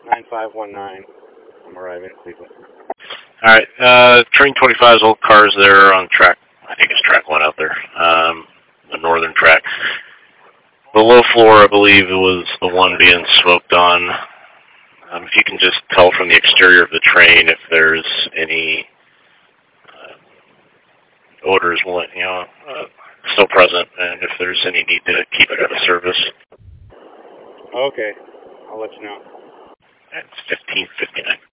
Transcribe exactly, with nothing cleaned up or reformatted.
nine five one nine. I'm arriving at Cleveland. All right. Uh, Train twenty-five's old car's there on track. I think it's track one out there, um, the northern track. The low floor, I believe, it was the one being smoked on. Um, if you can just tell from the exterior of the train if there's any uh, odors, you know, uh, still present, and if there's any need to keep it out of service. Okay. I'll let you know. It's fifteen fifty-nine.